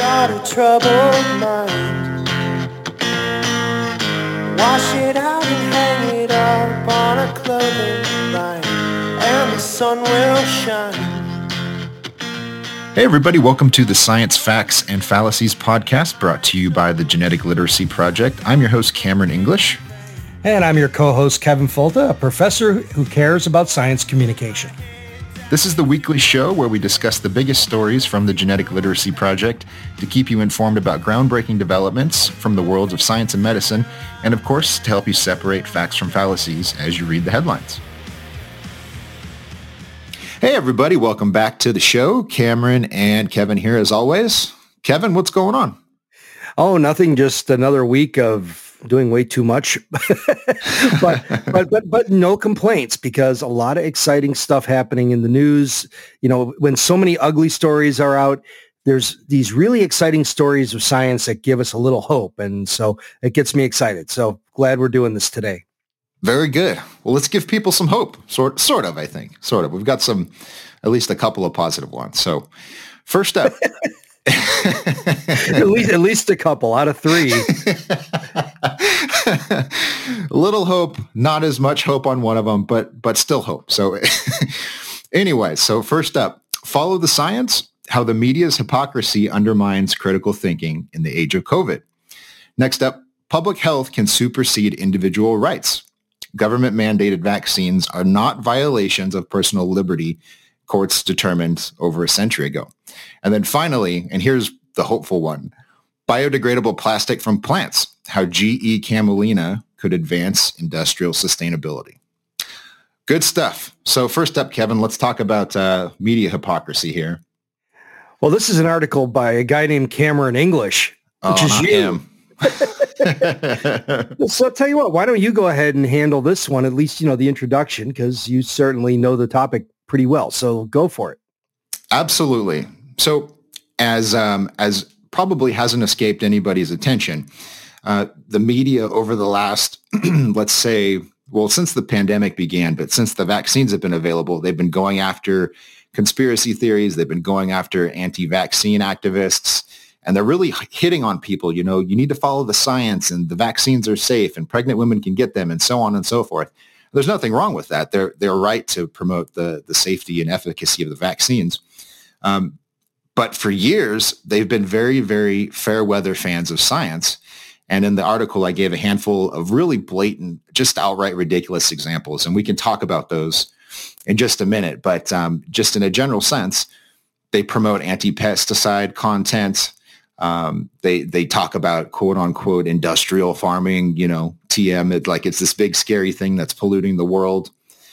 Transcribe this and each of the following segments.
got a troubled mind. Wash it out and hang it up on a clothing line, and the sun will shine. Hey everybody, welcome to the Science, Facts, and Fallacies podcast brought to you by the Genetic Literacy Project. I'm your host, Cameron English. And I'm your co-host, Kevin Folta, a professor who cares about science communication. This is the weekly show where we discuss the biggest stories from the Genetic Literacy Project to keep you informed about groundbreaking developments from the worlds of science and medicine, and of course, to help you separate facts from fallacies as you read the headlines. Hey everybody, welcome back to the show. Cameron and Kevin here as always. Kevin, what's going on? Oh, nothing, just another week of doing way too much, but no complaints, because a lot of exciting stuff happening in the news. You know, when so many ugly stories are out, there's these really exciting stories of science that give us a little hope. And so it gets me excited. So glad we're doing this today. Very good. Well, let's give people some hope. Sort of, I think. Sort of. We've got at least a couple of positive ones. So first up. at least a couple out of three. A little hope, not as much hope on one of them, but still hope. So anyway, so first up, follow the science, how the media's hypocrisy undermines critical thinking in the age of COVID. Next up, public health can supersede individual rights. Government mandated vaccines are not violations of personal liberty, courts determined over a century ago. And then finally, and here's the hopeful one, biodegradable plastic from plants, how GE Camelina could advance industrial sustainability. Good stuff. So first up, Kevin, let's talk about media hypocrisy here. Well, this is an article by a guy named Cameron English, which is you. Him. So I'll tell you what, why don't you go ahead and handle this one, at least, the introduction, because you certainly know the topic pretty well. So go for it. Absolutely. So as probably hasn't escaped anybody's attention, the media over the last, let's say, well, since the pandemic began, but since the vaccines have been available, they've been going after conspiracy theories. They've been going after anti-vaccine activists, and they're really hitting on people. You need to follow the science, and the vaccines are safe, and pregnant women can get them, and so on and so forth. There's nothing wrong with that. They're right to promote the safety and efficacy of the vaccines. But for years, they've been very, very fair weather fans of science. And in the article, I gave a handful of really blatant, just outright ridiculous examples. And we can talk about those in just a minute. But just in a general sense, they promote anti-pesticide content. They talk about quote unquote industrial farming, TM, like it's this big scary thing that's polluting the world.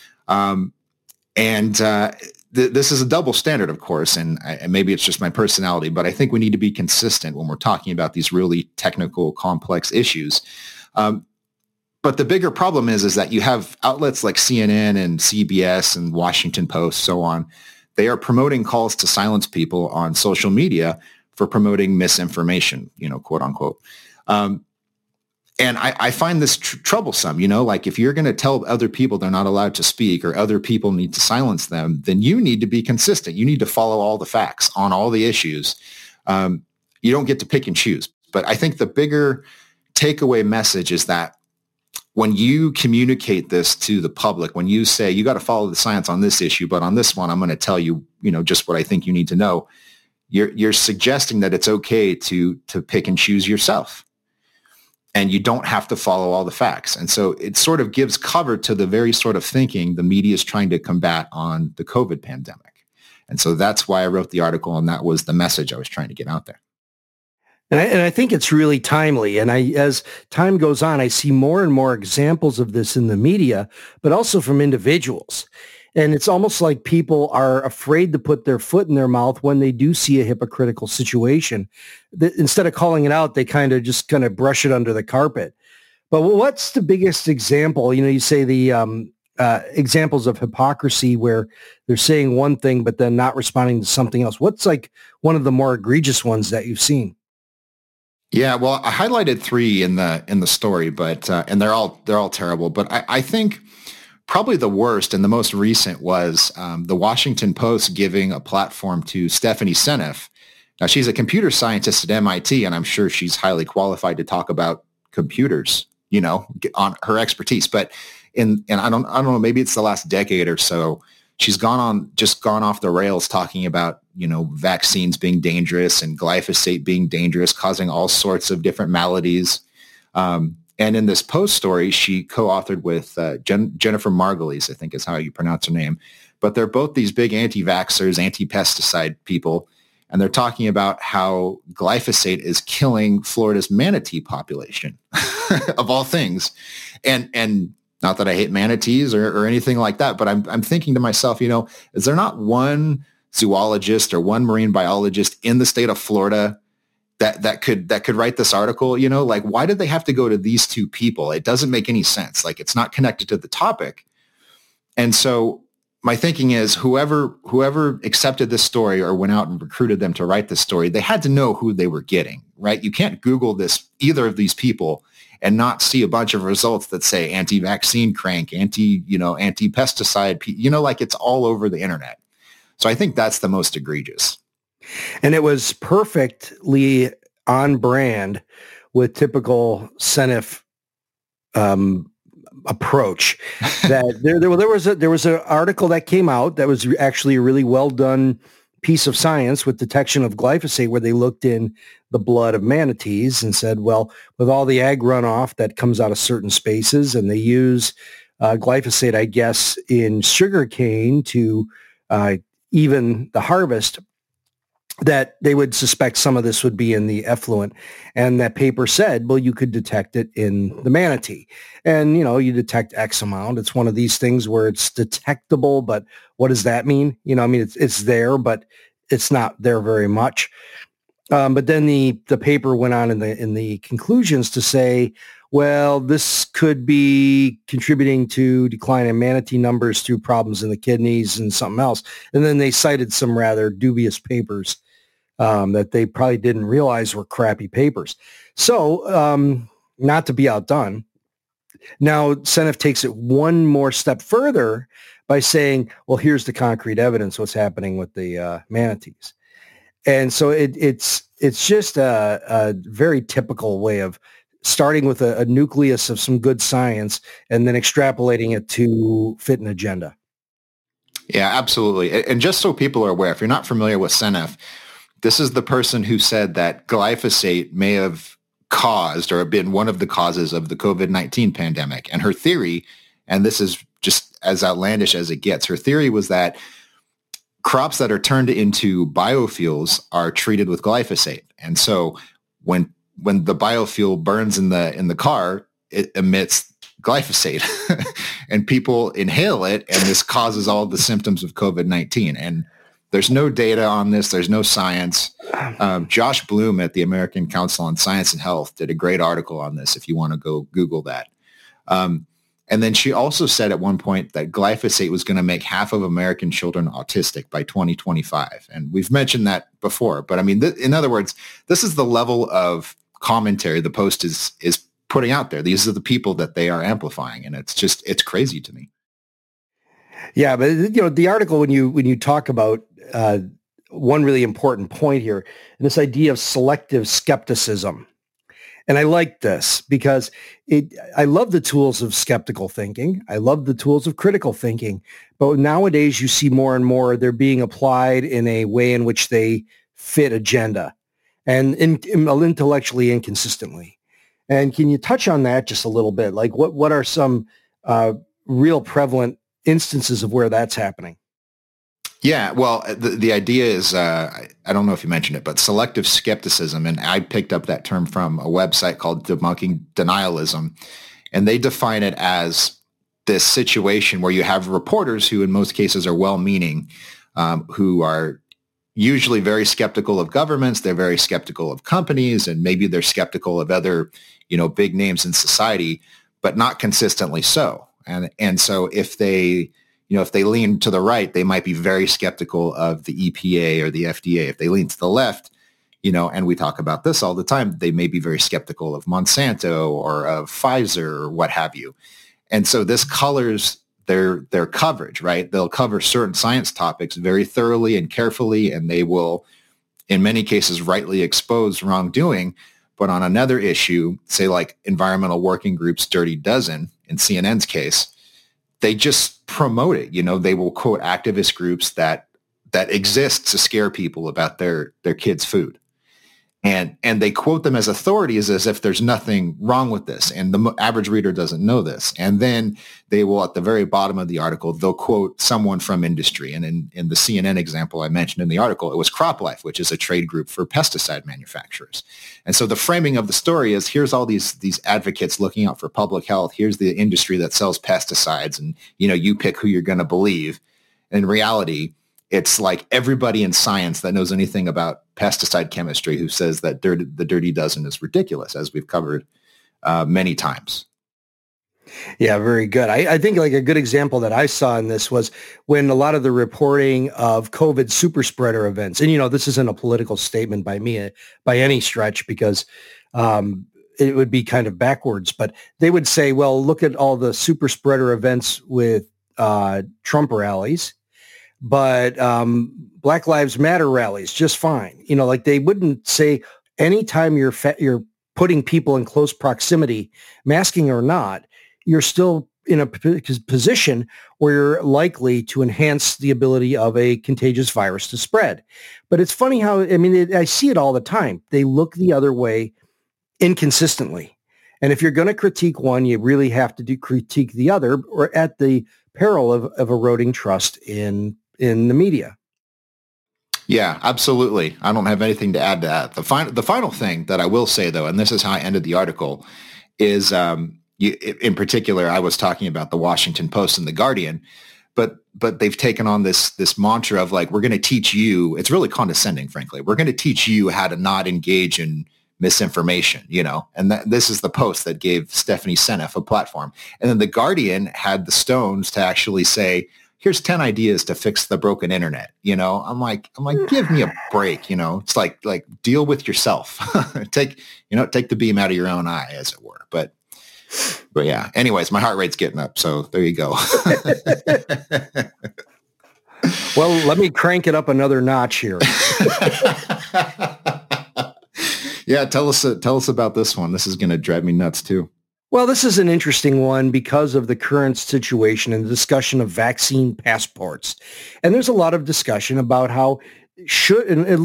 This is a double standard, of course, and maybe it's just my personality, but I think we need to be consistent when we're talking about these really technical, complex issues. But the bigger problem is that you have outlets like CNN and CBS and Washington Post, so on. They are promoting calls to silence people on social media for promoting misinformation, quote unquote. And I find this troublesome, like if you're going to tell other people they're not allowed to speak or other people need to silence them, then you need to be consistent. You need to follow all the facts on all the issues. You don't get to pick and choose. But I think the bigger takeaway message is that when you communicate this to the public, when you say you got to follow the science on this issue, but on this one, I'm going to tell you, just what I think you need to know, you're suggesting that it's okay to pick and choose yourself. And you don't have to follow all the facts. And so it sort of gives cover to the very sort of thinking the media is trying to combat on the COVID pandemic. And so that's why I wrote the article, and that was the message I was trying to get out there. And I think it's really timely. And as time goes on, I see more and more examples of this in the media, but also from individuals. And it's almost like people are afraid to put their foot in their mouth when they do see a hypocritical situation. Instead of calling it out, they kind of brush it under the carpet. But what's the biggest example? You say the examples of hypocrisy where they're saying one thing, but then not responding to something else. What's like one of the more egregious ones that you've seen? Yeah, well, I highlighted three in the story, but and they're all terrible. But I think probably the worst and the most recent was the Washington Post giving a platform to Stephanie Seneff Now, she's a computer scientist at MIT, and I'm sure she's highly qualified to talk about computers, on her expertise. But and I don't know, maybe it's the last decade or so, she's gone off the rails talking about, vaccines being dangerous and glyphosate being dangerous, causing all sorts of different maladies. And in this Post story, she co-authored with Jennifer Margulies, I think is how you pronounce her name. But they're both these big anti-vaxxers, anti-pesticide people. And they're talking about how glyphosate is killing Florida's manatee population, of all things. And not that I hate manatees or anything like that, but I'm thinking to myself, is there not one zoologist or one marine biologist in the state of Florida that could write this article? Like, why did they have to go to these two people? It doesn't make any sense. Like, it's not connected to the topic. And so my thinking is whoever accepted this story or went out and recruited them to write this story, they had to know who they were getting, right? You can't Google either of these people and not see a bunch of results that say anti-vaccine crank, anti-pesticide, like it's all over the internet. So I think that's the most egregious. And it was perfectly on brand with typical CENIF approach. That there was an article that came out that was actually a really well done piece of science with detection of glyphosate, where they looked in the blood of manatees and said, well, with all the ag runoff that comes out of certain spaces, and they use glyphosate, I guess, in sugarcane to even the harvest, that they would suspect some of this would be in the effluent. And that paper said, well, you could detect it in the manatee. And, you detect X amount. It's one of these things where it's detectable, but what does that mean? It's there, but it's not there very much. But then the paper went on in the conclusions to say, well, this could be contributing to decline in manatee numbers through problems in the kidneys and something else. And then they cited some rather dubious papers that they probably didn't realize were crappy papers. So not to be outdone, now CENIF takes it one more step further by saying, well, here's the concrete evidence what's happening with the manatees. And so it's just a very typical way of starting with a nucleus of some good science and then extrapolating it to fit an agenda. Yeah, absolutely. And just so people are aware, if you're not familiar with CENIF, this is the person who said that glyphosate may have caused or been one of the causes of the COVID-19 pandemic. And her theory, and this is just as outlandish as it gets, her theory was that crops that are turned into biofuels are treated with glyphosate. And so when the biofuel burns in the car, it emits glyphosate and people inhale it, and this causes all the symptoms of COVID-19. And there's no data on this. There's no science. Josh Bloom at the American Council on Science and Health did a great article on this if you want to go Google that. And then she also said at one point that glyphosate was going to make half of American children autistic by 2025. And we've mentioned that before. But I mean, in other words, this is the level of commentary the Post is putting out there. These are the people that they are amplifying. And it's crazy to me. Yeah, but the article, when you talk about one really important point here, and this idea of selective skepticism. And I like this because I love the tools of skeptical thinking. I love the tools of critical thinking. But nowadays you see more and more they're being applied in a way in which they fit agenda and intellectually inconsistently. And can you touch on that just a little bit? Like what are some real prevalent instances of where that's happening? Yeah, well, the idea is, I don't know if you mentioned it, but selective skepticism, and I picked up that term from a website called Debunking Denialism, and they define it as this situation where you have reporters who in most cases are well-meaning, who are usually very skeptical of governments, they're very skeptical of companies, and maybe they're skeptical of other, big names in society, but not consistently so. And so if they lean to the right, they might be very skeptical of the EPA or the FDA. If they lean to the left, and we talk about this all the time, they may be very skeptical of Monsanto or of Pfizer or what have you. And so this colors their coverage, right? They'll cover certain science topics very thoroughly and carefully, and they will in many cases, rightly expose wrongdoing. But on another issue, say like Environmental Working Group's Dirty Dozen, in CNN's case, they just promote it. They will quote activist groups that exist to scare people about their kids' food. And they quote them as authorities as if there's nothing wrong with this. And the average reader doesn't know this. And then they will, at the very bottom of the article, they'll quote someone from industry. And in the CNN example I mentioned in the article, it was CropLife, which is a trade group for pesticide manufacturers. And so the framing of the story is, here's all these advocates looking out for public health. Here's the industry that sells pesticides. And, you pick who you're going to believe. In reality, it's like everybody in science that knows anything about pesticide chemistry who says that the Dirty Dozen is ridiculous, as we've covered many times. Yeah, very good. I think like a good example that I saw in this was when a lot of the reporting of COVID super spreader events, and this isn't a political statement by me by any stretch, because it would be kind of backwards, but they would say, well, look at all the super spreader events with Trump rallies, but Black Lives Matter rallies just fine. Like they wouldn't say anytime you're putting people in close proximity, masking or not, you're still in a position where you're likely to enhance the ability of a contagious virus to spread. But it's funny how, I see it all the time. They look the other way inconsistently. And if you're going to critique one, you really have to critique the other, or at the peril of eroding trust in the media. Yeah, absolutely. I don't have anything to add to that. The final thing that I will say, though, and this is how I ended the article, is in particular, I was talking about the Washington Post and the Guardian, but they've taken on this mantra of like, we're going to teach you. It's really condescending, frankly. We're going to teach you how to not engage in misinformation, and this is the Post that gave Stephanie Seneff a platform. And then the Guardian had the stones to actually say, here's 10 ideas to fix the broken internet. I'm like, give me a break. It's like deal with yourself. take the beam out of your own eye, as it were. But yeah, anyways, my heart rate's getting up. So there you go. Well, let me crank it up another notch here. Yeah. Tell us about this one. This is going to drive me nuts too. Well, this is an interesting one because of the current situation and the discussion of vaccine passports. And there's a lot of discussion about should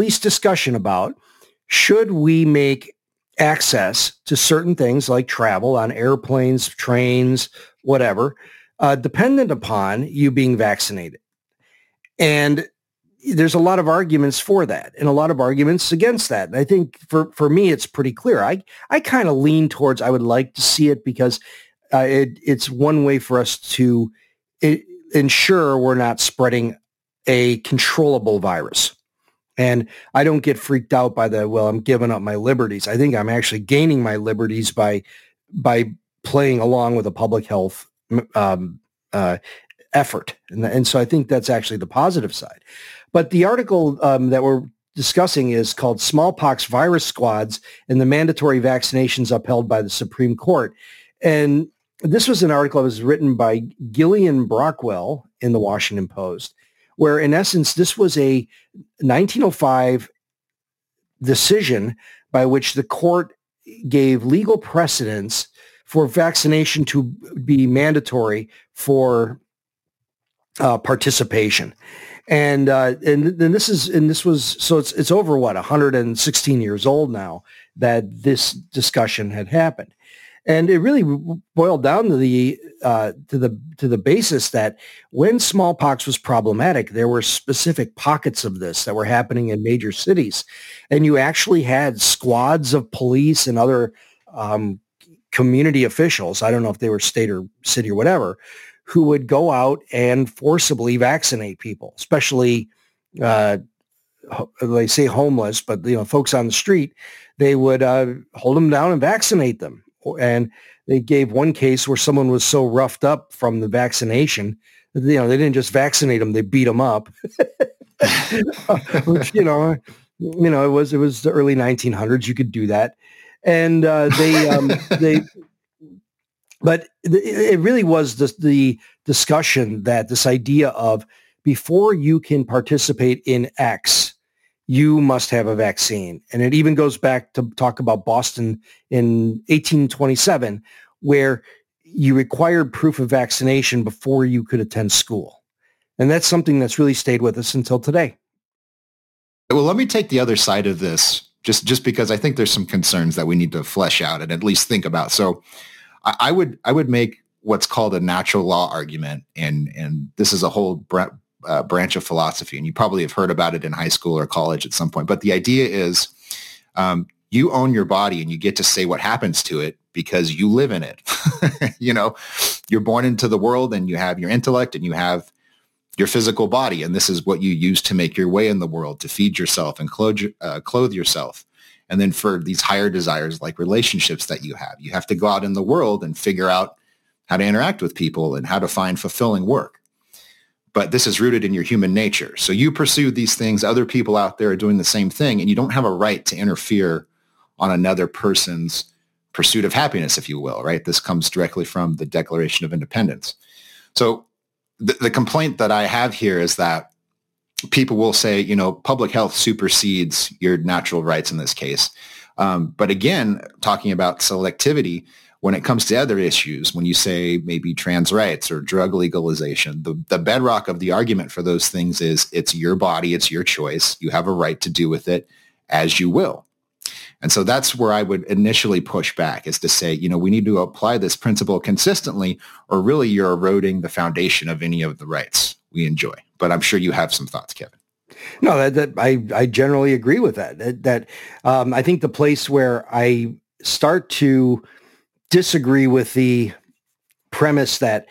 we make access to certain things like travel on airplanes, trains, whatever, dependent upon you being vaccinated. And there's a lot of arguments for that and a lot of arguments against that. And I think for me, it's pretty clear. I kind of lean towards I would like to see it because it's one way for us to ensure we're not spreading a controllable virus. And I don't get freaked out by I'm giving up my liberties. I think I'm actually gaining my liberties by playing along with a public health effort. And so I think that's actually the positive side. But the article that we're discussing is called Smallpox Virus Squads and the Mandatory Vaccinations Upheld by the Supreme Court. And this was an article that was written by Gillian Brockwell in the Washington Post, where in essence, this was a 1905 decision by which the court gave legal precedence for vaccination to be mandatory for participation. And this was it's over 116 years old now that this discussion had happened. And it really boiled down to the basis that when smallpox was problematic, there were specific pockets of this that were happening in major cities, and you actually had squads of police and other community officials. I don't know if they were state or city or whatever, who would go out and forcibly vaccinate people, especially they say homeless, but folks on the street. They would hold them down and vaccinate them. And they gave one case where someone was so roughed up from the vaccination, they didn't just vaccinate them; they beat them up. Which, it was the early 1900s. You could do that, and but it really was the discussion that this idea of before you can participate in X, you must have a vaccine. And it even goes back to talk about Boston in 1827, where you required proof of vaccination before you could attend school. And that's something that's really stayed with us until today. Well, let me take the other side of this, just because I think there's some concerns that we need to flesh out and at least think about. So I would make what's called a natural law argument, and this is a whole branch of philosophy, and you probably have heard about it in high school or college at some point. But the idea is you own your body and you get to say what happens to it because you live in it. You know, you're born into the world and you have your intellect and you have your physical body, and this is what you use to make your way in the world, to feed yourself and clothe yourself. And then for these higher desires like relationships that you have to go out in the world and figure out how to interact with people and how to find fulfilling work. But this is rooted in your human nature. So you pursue these things. Other people out there are doing the same thing, and you don't have a right to interfere on another person's pursuit of happiness, if you will, right? This comes directly from the Declaration of Independence. So the complaint that I have here is that people will say, you know, public health supersedes your natural rights in this case. But again, talking about selectivity, when it comes to other issues, when you say maybe trans rights or drug legalization, the bedrock of the argument for those things is it's your body, it's your choice. You have a right to do with it as you will. And so that's where I would initially push back, is to say, you know, we need to apply this principle consistently, or really you're eroding the foundation of any of the rights we enjoy. But I'm sure you have some thoughts, Kevin. No, I generally agree with that. I think the place where I start to disagree with the premise that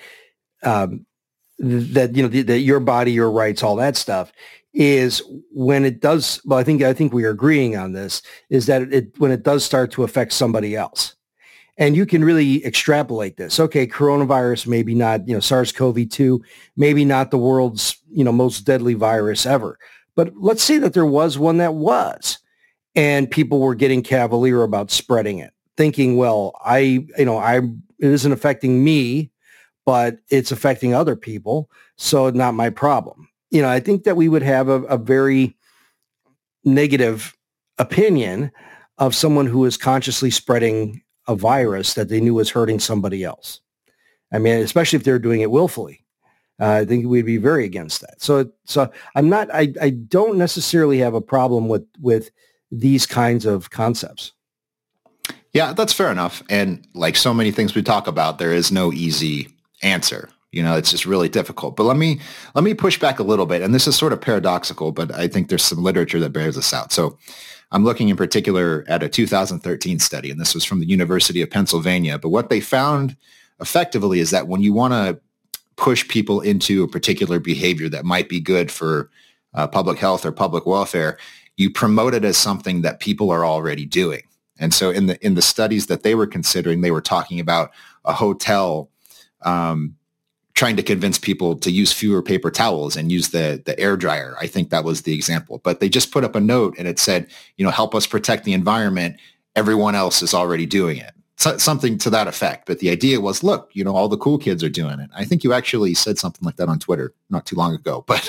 that your body, your rights, all that stuff, is when it does. Well, I think we are agreeing on this. Is that when it does start to affect somebody else, and you can really extrapolate this. Okay, coronavirus, maybe not. SARS-CoV-2, maybe not the world's most deadly virus ever. But let's say that there was one that was, and people were getting cavalier about spreading it, thinking, well, it isn't affecting me, but it's affecting other people, so not my problem. I think that we would have a very negative opinion of someone who is consciously spreading a virus that they knew was hurting somebody else. I mean, especially if they're doing it willfully. I think we'd be very against that. So I don't necessarily have a problem with these kinds of concepts. Yeah, that's fair enough. And like so many things we talk about, there is no easy answer. It's just really difficult. But let me push back a little bit. And this is sort of paradoxical, but I think there's some literature that bears this out. So I'm looking in particular at a 2013 study, and this was from the University of Pennsylvania. But what they found effectively is that when you want to push people into a particular behavior that might be good for public health or public welfare, you promote it as something that people are already doing. And so in the studies that they were considering, they were talking about a hotel trying to convince people to use fewer paper towels and use the air dryer. I think that was the example. But they just put up a note and it said, help us protect the environment. Everyone else is already doing it. Something to that effect. But the idea was, look, all the cool kids are doing it. I think you actually said something like that on Twitter not too long ago. But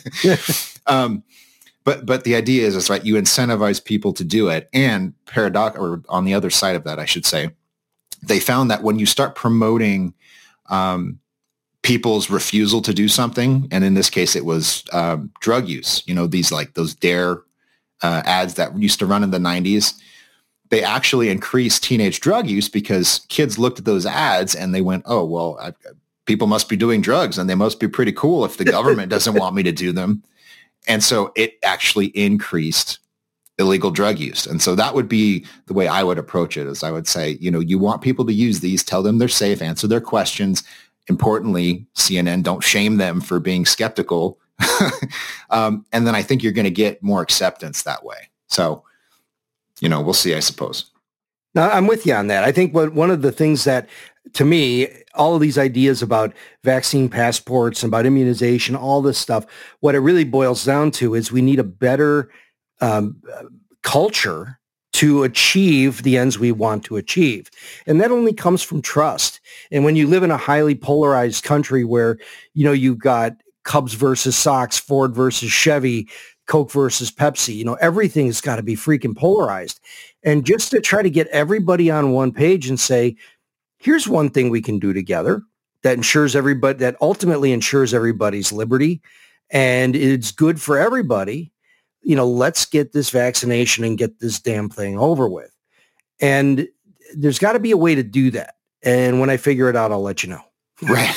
But the idea is right, you incentivize people to do it. And or on the other side of that, I should say, they found that when you start promoting people's refusal to do something, and in this case, it was drug use, these like those DARE ads that used to run in the 90s, they actually increased teenage drug use because kids looked at those ads and they went, oh, well, people must be doing drugs and they must be pretty cool if the government doesn't want me to do them. And so it actually increased illegal drug use. And so that would be the way I would approach it, is I would say, you want people to use these, tell them they're safe, answer their questions. Importantly, CNN, don't shame them for being skeptical. And then I think you're going to get more acceptance that way. So, we'll see, I suppose. Now, I'm with you on that. I think one of the things that, to me, all of these ideas about vaccine passports and about immunization, all this stuff, what it really boils down to is we need a better culture to achieve the ends we want to achieve. And that only comes from trust. And when you live in a highly polarized country where, you've got Cubs versus Sox, Ford versus Chevy, Coke versus Pepsi. Everything's got to be freaking polarized. And just to try to get everybody on one page and say, here's one thing we can do together that ultimately ensures everybody's liberty and it's good for everybody. Let's get this vaccination and get this damn thing over with. And there's got to be a way to do that. And when I figure it out, I'll let you know. Right.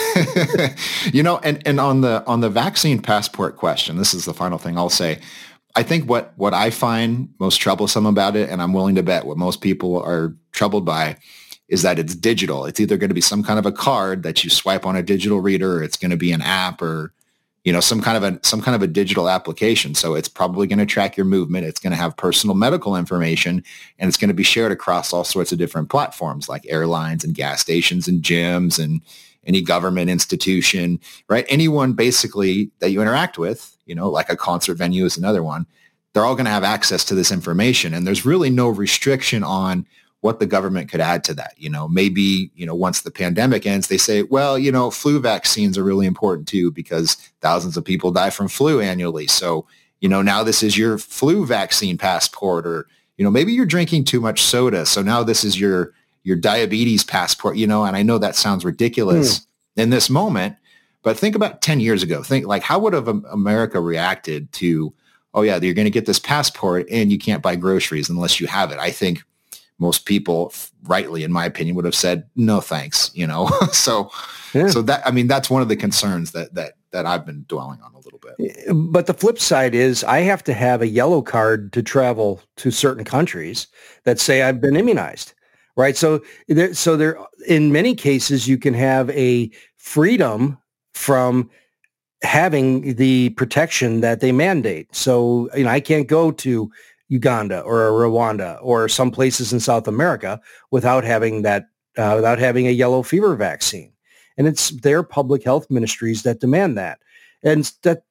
And on the vaccine passport question, this is the final thing I'll say. I think what I find most troublesome about it, and I'm willing to bet what most people are troubled by, is that it's digital. It's either going to be some kind of a card that you swipe on a digital reader, or it's going to be an app, or some kind of a digital application. So it's probably going to track your movement. It's going to have personal medical information, and it's going to be shared across all sorts of different platforms like airlines and gas stations and gyms and any government institution, right? Anyone basically that you interact with, like a concert venue is another one. They're all going to have access to this information, and there's really no restriction on what the government could add to that. Maybe, once the pandemic ends, they say, well, flu vaccines are really important too, because thousands of people die from flu annually. So, now this is your flu vaccine passport, or, maybe you're drinking too much soda. So now this is your diabetes passport, and I know that sounds ridiculous in this moment, but think about 10 years ago. Think like, how would have America reacted to, oh yeah, you're going to get this passport and you can't buy groceries unless you have it? I think most people, rightly, in my opinion, would have said, no, thanks, So that's one of the concerns that I've been dwelling on a little bit. But the flip side is I have to have a yellow card to travel to certain countries that say I've been immunized, right? So there, in many cases, you can have a freedom from having the protection that they mandate. So, I can't go to Uganda or Rwanda or some places in South America without having a yellow fever vaccine. And it's their public health ministries that demand that. And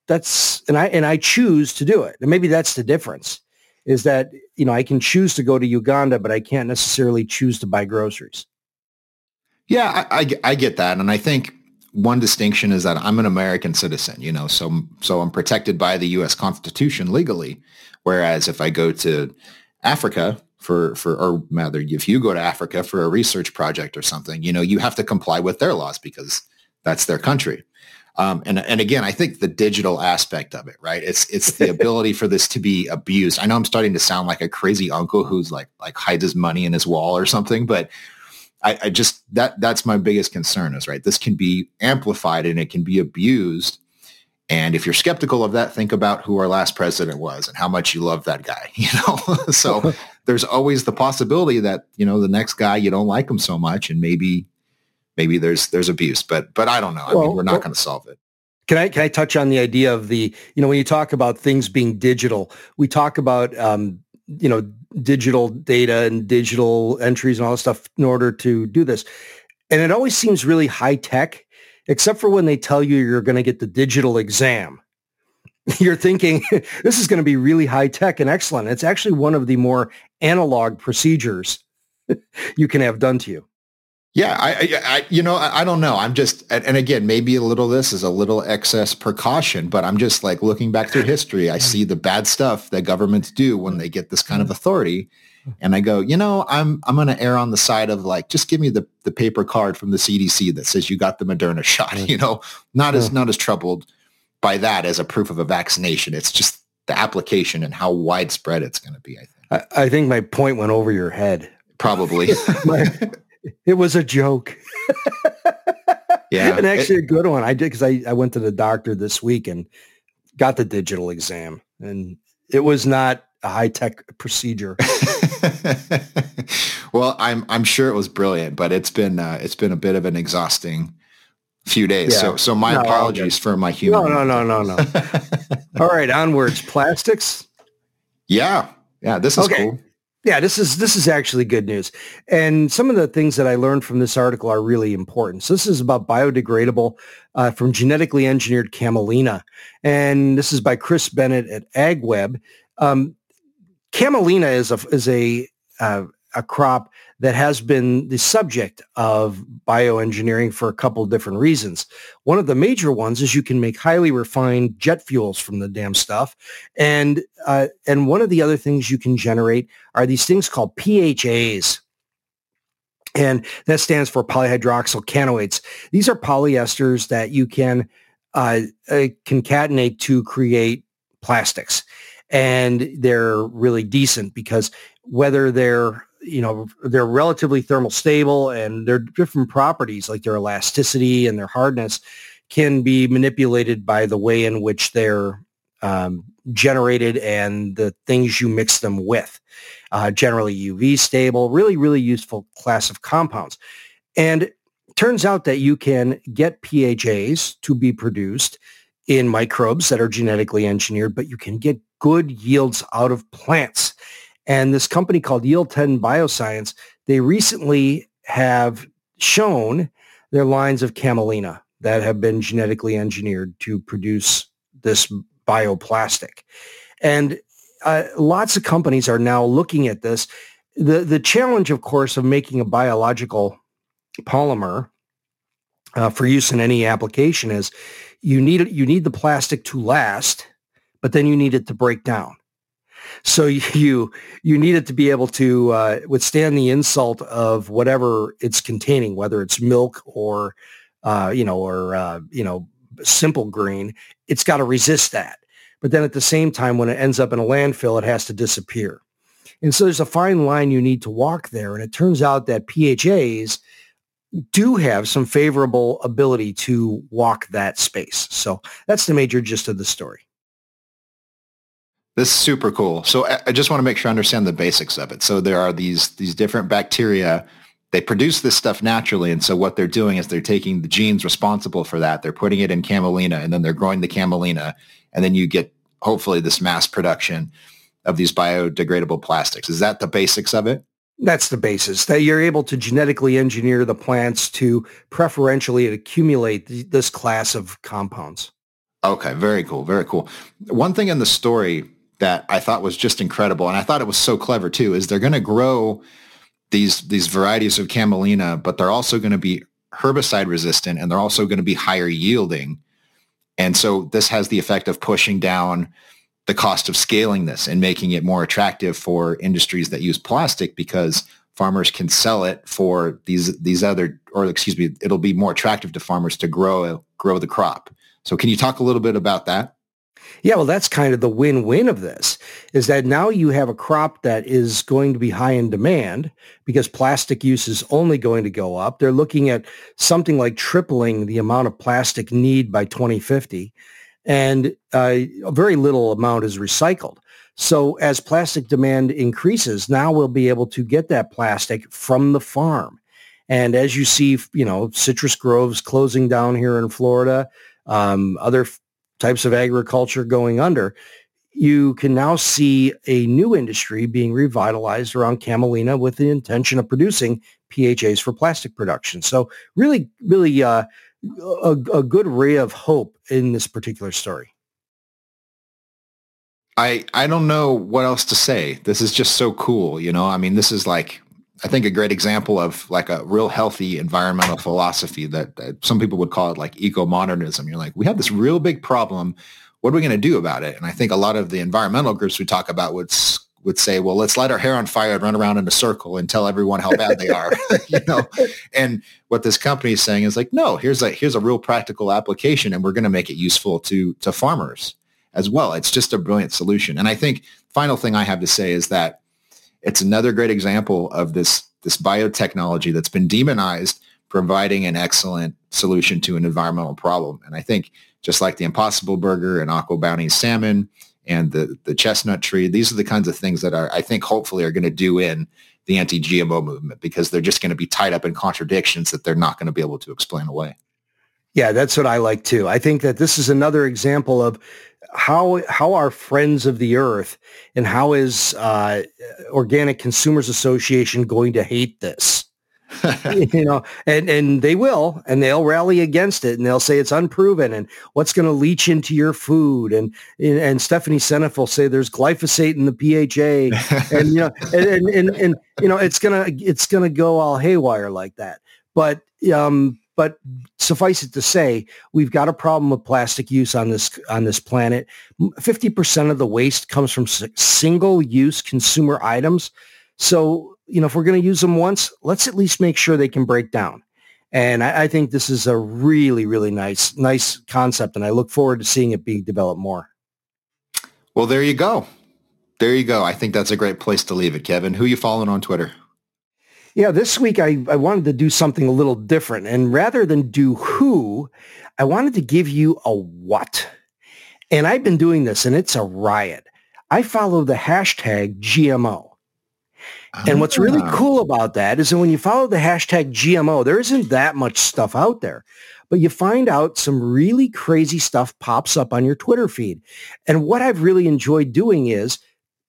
I choose to do it. And maybe that's the difference, is that, I can choose to go to Uganda, but I can't necessarily choose to buy groceries. Yeah, I get that. And I think one distinction is that I'm an American citizen, so I'm protected by the U.S. Constitution legally. Whereas if I go to Africa or rather, if you go to Africa for a research project or something, you have to comply with their laws because that's their country. And again, I think the digital aspect of it, right? It's the ability for this to be abused. I know I'm starting to sound like a crazy uncle who's like hides his money in his wall or something, but I just, that's my biggest concern is, right, this can be amplified and it can be abused. And if you're skeptical of that, think about who our last president was and how much you love that guy, So there's always the possibility that, the next guy, you don't like him so much, and maybe there's abuse, but I don't know. We're not going to solve it. Can I touch on the idea of when you talk about things being digital, we talk about, digital data and digital entries and all this stuff in order to do this. And it always seems really high tech, except for when they tell you you're going to get the digital exam. You're thinking this is going to be really high tech and excellent. It's actually one of the more analog procedures you can have done to you. Yeah, I don't know. I'm just, and again, maybe a little, this is a little excess precaution, but I'm just like looking back through history. I see the bad stuff that governments do when they get this kind of authority. And I go, I'm going to err on the side of like, just give me the paper card from the CDC that says you got the Moderna shot, not as troubled by that as a proof of a vaccination. It's just the application and how widespread it's going to be, I think. I think my point went over your head. Probably. It was a joke. Yeah. And actually a good one. I did, because I went to the doctor this week and got the digital exam, and it was not a high-tech procedure. Well, I'm sure it was brilliant, but it's been a bit of an exhausting few days. Yeah. So my apologies for my humor. No. All right, onwards. Plastics. Yeah. This is cool. Yeah, this is actually good news. And some of the things that I learned from this article are really important. So this is about biodegradable from genetically engineered camelina. And this is by Chris Bennett at AgWeb. Camelina is a a crop that has been the subject of bioengineering for a couple of different reasons. One of the major ones is you can make highly refined jet fuels from the damn stuff. And one of the other things you can generate are these things called PHAs. And that stands for polyhydroxyl canoates. These are polyesters that you can concatenate to create plastics. And they're really decent because whether they're relatively thermal stable and their different properties like their elasticity and their hardness can be manipulated by the way in which they're generated and the things you mix them with. Generally UV stable, really, really useful class of compounds. And it turns out that you can get PHAs to be produced in microbes that are genetically engineered, but you can get good yields out of plants. And this company called Yield10 Bioscience, they recently have shown their lines of camelina that have been genetically engineered to produce this bioplastic. And lots of companies are now looking at this. The challenge, of course, of making a biological polymer for use in any application is you need the plastic to last, but then you need it to break down. So you need it to be able to withstand the insult of whatever it's containing, whether it's milk or simple green. It's got to resist that. But then at the same time, when it ends up in a landfill, it has to disappear. And so there's a fine line you need to walk there. And it turns out that PHAs do have some favorable ability to walk that space. So that's the major gist of the story. This is super cool. So I just want to make sure I understand the basics of it. So there are these different bacteria. They produce this stuff naturally. And so what they're doing is they're taking the genes responsible for that. They're putting it in camelina, and then they're growing the camelina. And then you get, hopefully, this mass production of these biodegradable plastics. Is that the basics of it? That's the basis, that you're able to genetically engineer the plants to preferentially accumulate this class of compounds. Okay, very cool, very cool. One thing in the story that I thought was just incredible, and I thought it was so clever too, is they're going to grow these varieties of camelina, but they're also going to be herbicide resistant, and they're also going to be higher yielding. And so this has the effect of pushing down the cost of scaling this and making it more attractive for industries that use plastic, because farmers can sell it for these other, or excuse me, it'll be more attractive to farmers to grow the crop. So can you talk a little bit about that? Yeah, well, that's kind of the win-win of this, is that now you have a crop that is going to be high in demand because plastic use is only going to go up. They're looking at something like tripling the amount of plastic need by 2050, and a very little amount is recycled. So as plastic demand increases, now we'll be able to get that plastic from the farm. And as you see, citrus groves closing down here in Florida, other types of agriculture going under, you can now see a new industry being revitalized around camelina with the intention of producing PHAs for plastic production. So really, really a good ray of hope in this particular story. I don't know what else to say. This is just so cool. I mean, this is like, I think, a great example of like a real healthy environmental philosophy that some people would call it like eco-modernism. You're like, we have this real big problem. What are we going to do about it? And I think a lot of the environmental groups we talk about would say, well, let's light our hair on fire and run around in a circle and tell everyone how bad they are. And what this company is saying is like, no, here's a real practical application, and we're going to make it useful to farmers as well. It's just a brilliant solution. And I think final thing I have to say is that it's another great example of this biotechnology that's been demonized, providing an excellent solution to an environmental problem. And I think just like the Impossible Burger and Aqua Bounty salmon and the chestnut tree, these are the kinds of things that I think hopefully are going to do in the anti-GMO movement, because they're just going to be tied up in contradictions that they're not going to be able to explain away. Yeah, that's what I like too. I think that this is another example of how are friends of the earth, and how is Organic Consumers Association going to hate this? And they will, and they'll rally against it, and they'll say it's unproven, and what's going to leach into your food, and Stephanie Seneff will say there's glyphosate in the PHA, and it's gonna go all haywire like that. But suffice it to say, we've got a problem with plastic use on this planet. 50% of the waste comes from single-use consumer items. So, if we're going to use them once, let's at least make sure they can break down. And I think this is a really, really nice concept, and I look forward to seeing it being developed more. Well, there you go. I think that's a great place to leave it, Kevin. Who are you following on Twitter? Yeah, this week I wanted to do something a little different. And rather than do who, I wanted to give you a what. And I've been doing this, and it's a riot. I follow the hashtag GMO. And what's really cool about that is that when you follow the hashtag GMO, there isn't that much stuff out there, but you find out some really crazy stuff pops up on your Twitter feed. And what I've really enjoyed doing is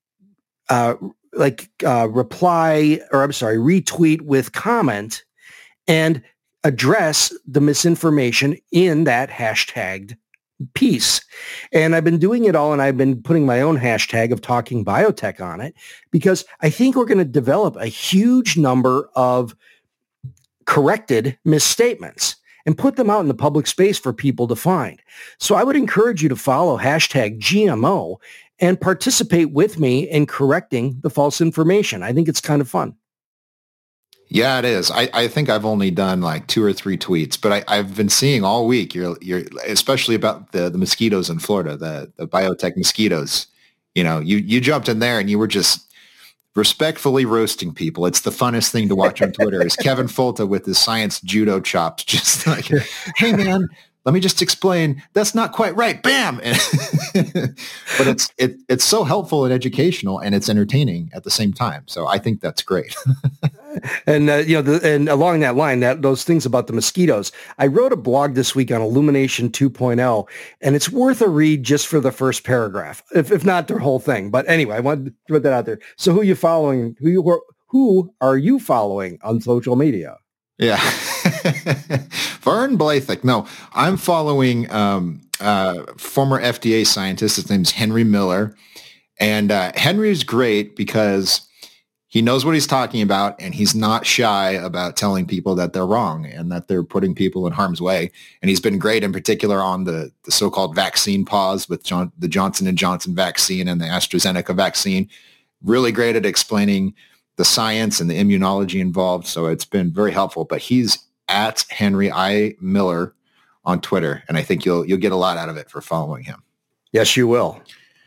retweet with comment and address the misinformation in that hashtagged piece. And I've been doing it all, and I've been putting my own hashtag of Talking Biotech on it, because I think we're going to develop a huge number of corrected misstatements and put them out in the public space for people to find. So I would encourage you to follow hashtag GMO and participate with me in correcting the false information. I think it's kind of fun. Yeah, it is. I think I've only done like 2 or 3 tweets, but I've been seeing all week, you're especially about the mosquitoes in Florida, the biotech mosquitoes. You jumped in there and you were just respectfully roasting people. It's the funnest thing to watch on Twitter is Kevin Folta with his science judo chops, just like, hey man, let me just explain. That's not quite right. Bam. But it's so helpful and educational, and it's entertaining at the same time. So I think that's great. And and along that line, those things about the mosquitoes, I wrote a blog this week on Illumination 2.0, and it's worth a read just for the first paragraph, if not the whole thing. But anyway, I wanted to put that out there. So who are you following? Who are you following on social media? Yeah. Vern Blathick. No, I'm following former FDA scientist. His name's Henry Miller. And Henry's great because he knows what he's talking about, and he's not shy about telling people that they're wrong and that they're putting people in harm's way. And he's been great in particular on the so-called vaccine pause with the Johnson & Johnson vaccine and the AstraZeneca vaccine. Really great at explaining the science and the immunology involved. So it's been very helpful. But he's at Henry I. Miller on Twitter, and I think you'll get a lot out of it for following him. Yes, you will.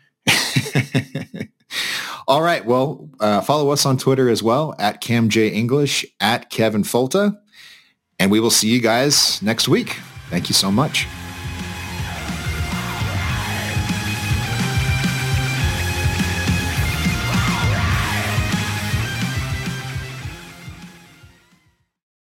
All right. Well, follow us on Twitter as well, at CamJEnglish, at Kevin Folta, and we will see you guys next week. Thank you so much.